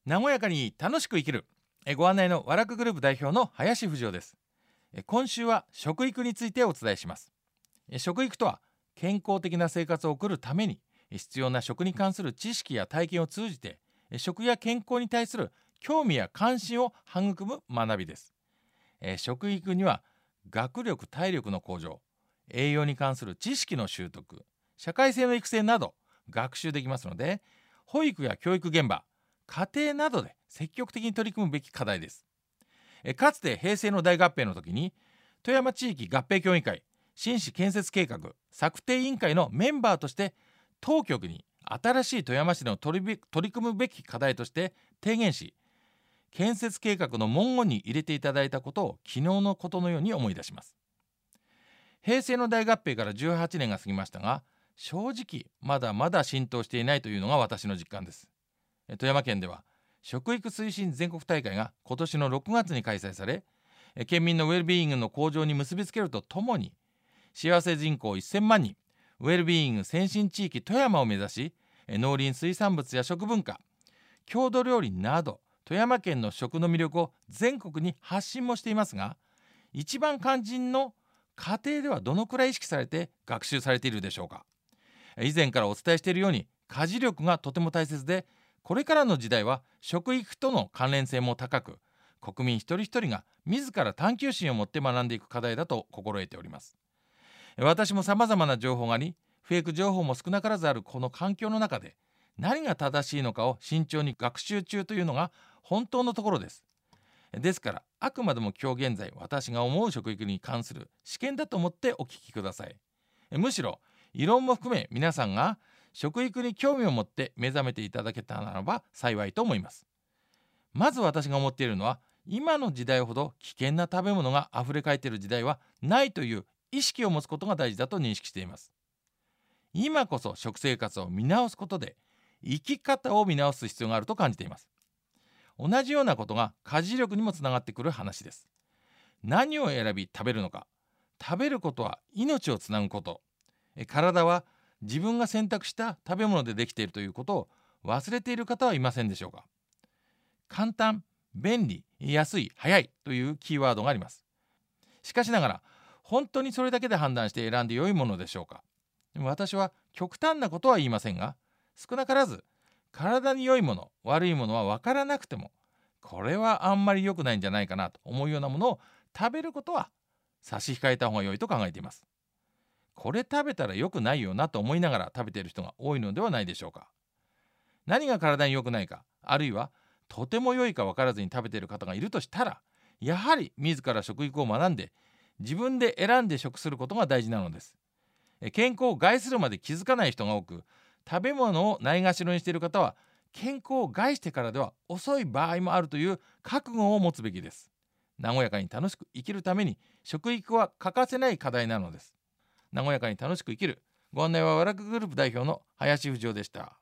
和やかに楽しく生きるご案内の和楽グループ代表の林富士夫です。今週は食育についてお伝えします。食育とは健康的な生活を送るために必要な食に関する知識や体験を通じて食や健康に対する興味や関心を育む学びです。食育には学力・体力の向上、栄養に関する知識の習得、社会性の育成など学習できますので、保育や教育現場、家庭などで積極的に取り組むべき課題です。かつて平成の大合併の時に富山地域合併協議会新市建設計画策定委員会のメンバーとして当局に新しい富山市の取り組むべき課題として提言し、建設計画の文言に入れていただいたことを昨日のことのように思い出します。平成の大合併から18年が過ぎましたが、正直まだまだ浸透していないというのが私の実感です。富山県では食育推進全国大会が今年の6月に開催され、県民のウェルビーイングの向上に結びつけるとともに、幸せ人口1000万人ウェルビーイング先進地域富山を目指し、農林水産物や食文化、郷土料理など富山県の食の魅力を全国に発信もしていますが、一番肝心の家庭ではどのくらい意識されて学習されているでしょうか。以前からお伝えしているように家事力がとても大切で、これからの時代は食育との関連性も高く、国民一人一人が自ら探求心を持って学んでいく課題だと心得ております。私も様々な情報があり、フェイク情報も少なからずあるこの環境の中で、何が正しいのかを慎重に学習中というのが本当のところです。ですからあくまでも今日現在私が思う食育に関する試験だと思ってお聞きください。むしろ異論も含め皆さんが食育に興味を持って目覚めていただけたならば幸いと思います。まず私が思っているのは、今の時代ほど危険な食べ物があふれかえっている時代はないという意識を持つことが大事だと認識しています。今こそ食生活を見直すことで生き方を見直す必要があると感じています。同じようなことが家事力にもつながってくる話です。何を選び食べるのか。食べることは命をつなぐこと。体は自分が選択した食べ物でできているということを忘れている方はいませんでしょうか。簡単、便利、安い、早いというキーワードがあります。しかしながら本当にそれだけで判断して選んで良いものでしょうか。私は極端なことは言いませんが、少なからず体に良いもの悪いものは分からなくても、これはあんまり良くないんじゃないかなと思うようなものを食べることは差し控えた方が良いと考えています。これ食べたら良くないよなと思いながら食べている人が多いのではないでしょうか。何が体に良くないか、あるいはとても良いか分からずに食べている方がいるとしたら、やはり自ら食育を学んで自分で選んで食することが大事なのです。健康を害するまで気づかない人が多く、食べ物をないがしろにしている方は健康を害してからでは遅い場合もあるという覚悟を持つべきです。和やかに楽しく生きるために食育は欠かせない課題なのです。和やかに楽しく生きる。ご案内は和楽グループ代表の林富士夫でした。